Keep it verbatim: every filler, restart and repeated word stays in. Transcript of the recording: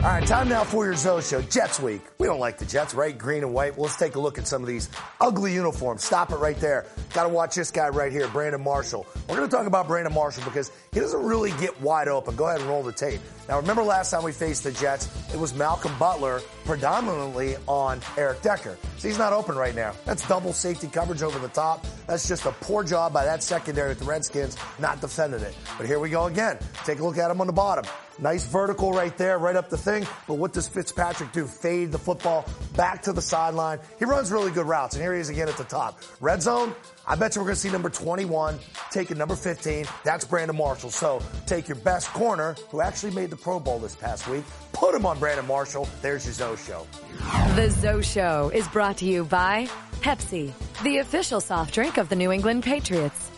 All right, time now for your Zoe Show. Jets week. We don't like the Jets, right? Green and white. Well, let's take a look at some of these ugly uniforms. Stop it right there. Got to watch this guy right here, Brandon Marshall. We're going to talk about Brandon Marshall because he doesn't really get wide open. Go ahead and roll the tape. Now, remember last time we faced the Jets, it was Malcolm Butler predominantly on Eric Decker. So he's not open right now. That's double safety coverage over the top. That's just a poor job by that secondary with the Redskins not defending it. But here we go again. Take a look at him on the bottom. Nice vertical right there, right up the thing. But what does Fitzpatrick do? Fade the football back to the sideline. He runs really good routes, and here he is again at the top. Red zone, I bet you we're going to see number twenty-one taking number fifteen. That's Brandon Marshall. So take your best corner, who actually made the Pro Bowl this past week. Put him on Brandon Marshall. There's your Zoe Show. The Zoe Show is brought to you by Pepsi, the official soft drink of the New England Patriots.